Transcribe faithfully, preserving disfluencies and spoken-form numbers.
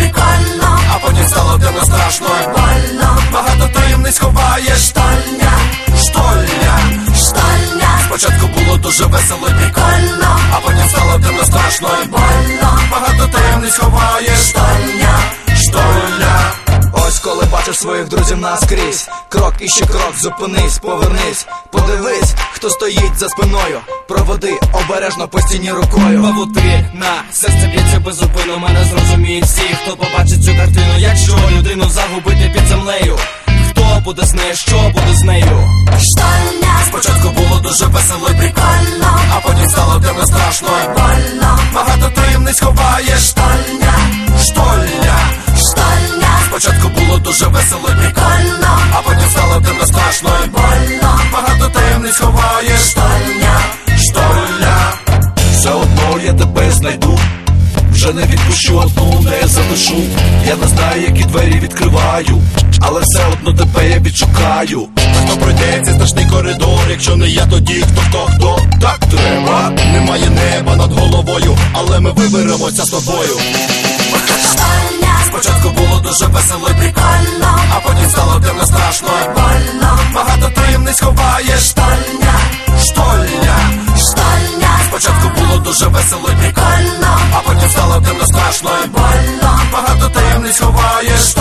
прикольно, а потім стало дивно, страшно і больно. Багато таємниць ховаєш. Штольня, штольня, штольня. Спочатку було дуже весело і прикольно, а потім стало дивно, страшно і больно. Багато таємниць ховаєш. Штольня, штольня. Ось коли бачиш своїх друзів наскрізь, крок і ще крок, зупинись, повернись, подивись, хто стоїть за спиною, проводи обережно по стіні рукою. Павутина, серце б'ється безупинно, мене зрозуміють всі, хто побачить цю картину. Якщо людину загубити під землею, хто буде з нею, що буде з нею? Штольня. Спочатку було дуже весело і прикольно, а потім стало дивно, страшно і больно. Багато таємниць ховаєш. Штольня, штольня, штольня. Спочатку було дуже весело і прикольно, а потім стало дивно, страшно і больно. Багато таємниць ховаєш. Штольня, штольня. Все одно я тебе знайду, вже не відпущу, одну не залишу. Я не знаю, які двері відкриваю, але все одно тебе я відшукаю. Хто пройде цей страшний коридор, якщо не я, тоді хто, хто, хто? Так треба. Немає неба над головою, але ми виберемося з тобою. Штольня. Спочатку було дуже весело і прикольно, а потім стало дивно, страшно і больно. Багато таємниць ховаєш. Штольня, штольня, штольня. Спочатку було дуже весело і прикольно, а потім стало дивно, страшно і больно. Багато таємниць ховаєш.